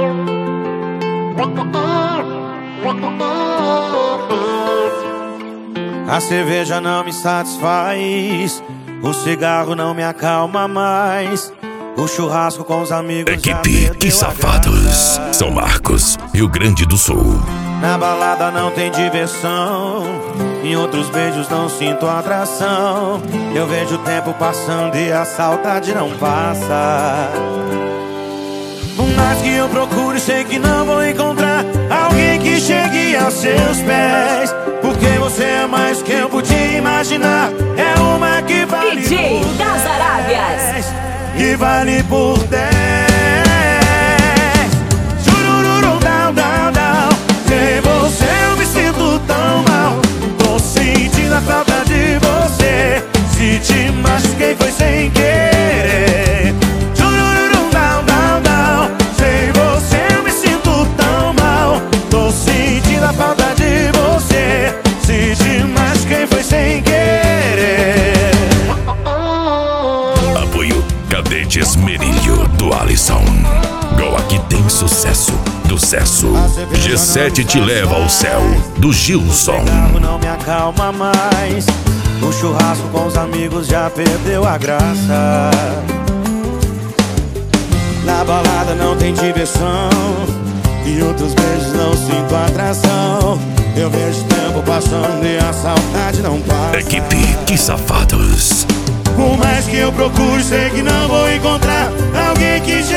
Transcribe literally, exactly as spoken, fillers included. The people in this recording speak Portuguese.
A cerveja não me satisfaz, o cigarro não me acalma mais, o churrasco com os amigos. Equipe Que Safados, São Marcos, Rio Grande do Sul. Na balada não tem diversão, em outros beijos não sinto atração. Eu vejo o tempo passando e a saudade não passa. Por mais que eu procure, sei que não vou encontrar alguém que chegue aos seus pés, porque você é mais que eu podia imaginar. É uma que vale D J por das dez, Arábias, que vale por dez. Churururu, down, down, down. Sem você eu me sinto tão mal. Tô sentindo a falta de você. Se te machuquei foi sem querer. Churururu, down, down, down. Sem você eu me sinto tão mal. Tô sentindo a falta de você. Se te machuquei foi sem querer. Apoio Cadete Esmerilho, do Alisson. Go Aqui Tem Sucesso, do Cesso. G sete Te Leva ao Céu, do Gilson. O cigarro não me acalma mais, o churrasco com os amigos já perdeu a graça. Na balada não tem diversão, e outros beijos não sinto atração. Eu vejo o tempo passando e a saudade não passa. Equipe Que Safados. Por mais que eu procure, sei que não vou encontrar alguém que já